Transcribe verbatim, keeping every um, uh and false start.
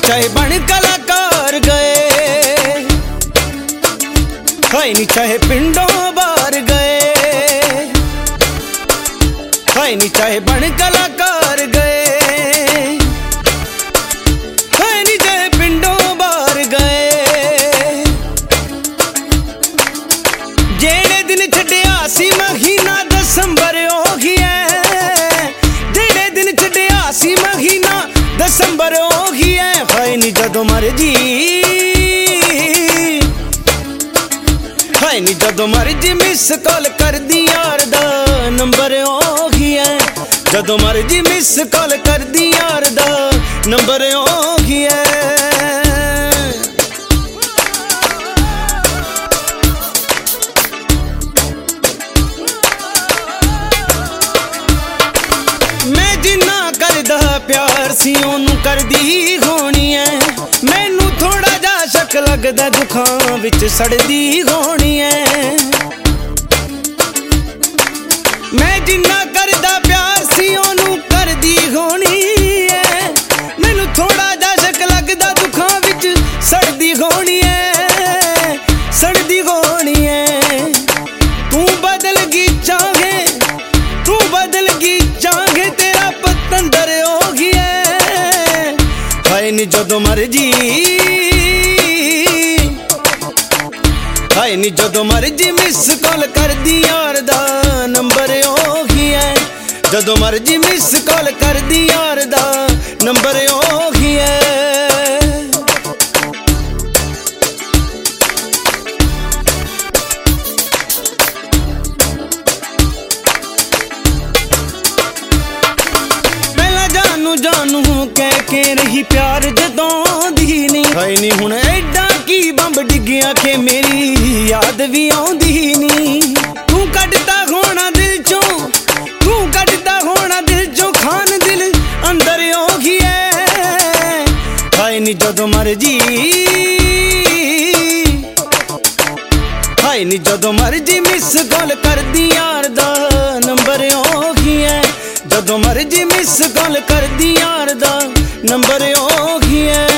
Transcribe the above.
चाहे बन कलाकार गए, हाय नी चाहे पिंडों बाहर गए, हाय नी चाहे बन कलाकार गए, हाय नी चाहे पिंडों बाहर गए। जेड़े दिन छड्डिया सी महीना दसंबर हो गया, जेड़े दिन छड्डिया सी महीना दसंबर हो गया। हाय नी जदों मर्जी, हाय नी जदों मर्जी मिस कॉल कर दी यार दा नंबर हो गया, जदों मर्जी मिस कॉल कर दी यार दा नंबर हो गया। मैं जिन्ना करदा प्यार सी ओनू करदी होनी है, मैनू थोड़ा जा शक लगदा दुखां विच सड़दी होनी है। मैं जिन्ना करदा प्यार सी ओनू करदी होनी है, मैनू थोड़ा जा शक लगदा दुखां विच सड़दी होनी है, सड़दी होनी है। तू बदल गई चाहे, तू बदल गई चाहे तेरा पतंदर हो गया। हाय नी जदों मर्जी, हाय नी जदों मर्जी मिस कॉल कर दी यार दा नंबर हो गया, जदों मर्जी मिस कॉल कर दी यार दा नंबर हो गया। जानू जानू कह के रही प्यार जदों दी नी, हाय नी हुण एडा की बंब डिग्गिया के मेरी याद भी आउंदी नी। तू कटदा होना दिल चों, तू कटदा होना दिल चों खान दिल अंदर हो गया। हाय नी जदों मर्जी, हाय नी जदों मर्जी मिस कॉल कर दी यार दा नंबर हो गया, जदों मर्जी मिस कॉल कर दी यार दा नंबर हो गया।